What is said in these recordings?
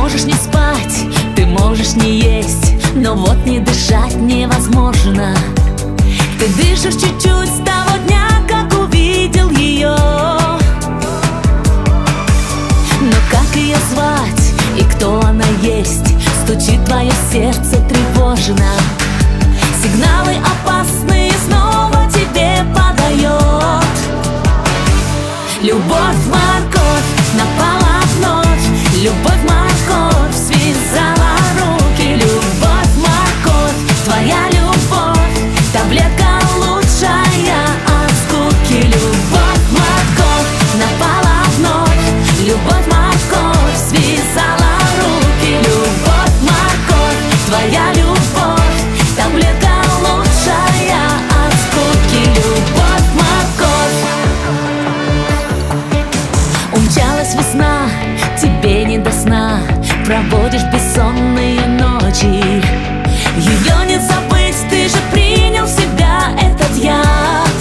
можешь не спать, ты можешь не есть, но вот не дышать невозможно. Ты дышишь чуть-чуть с того дня, как увидел ее. Но как ее звать и кто она есть? Стучит твое сердце тревожно. Сигналы опасные снова тебе подает. Любовь, морковь, напала вновь. Любовь, морковь, связала руки. Любовь, морковь, твоя любовь, таблетка лучшая от скуки. Любовь, морковь, напала вновь. Любовь, морковь, связала руки. Любовь, морковь, твоя любовь, таблетка лучшая от скуки. Любовь, морковь. Умчалась весна, тебе не до сна, проводишь бессонные ночи. Ее не забыть, ты же принял в себя этот яд.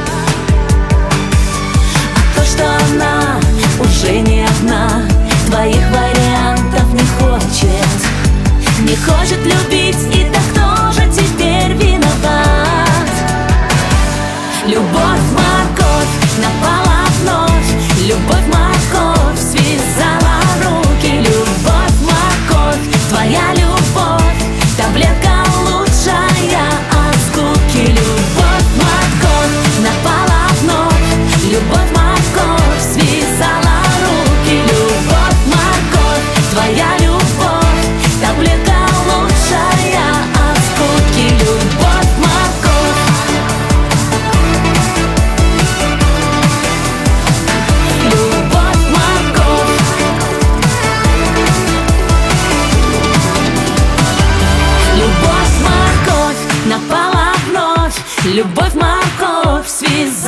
А то, что она уже не одна, твоих вариантов не хочет. Не хочет любить, и так кто же теперь виноват? Любовь, морковь, напала вновь. Любовь, морковь, связала руки. Любовь, морковь, твоя любовь, таблетка лучшая от скуки. Любовь, морковь, напала вновь. Любовь, морковь, связала руки. Любовь, морковь, твоя любовь, таблетка лучшая от скуки. Любовь, морковь. Любовь, морковь. Любовь, морковь, напала вновь. Любовь, морковь, связала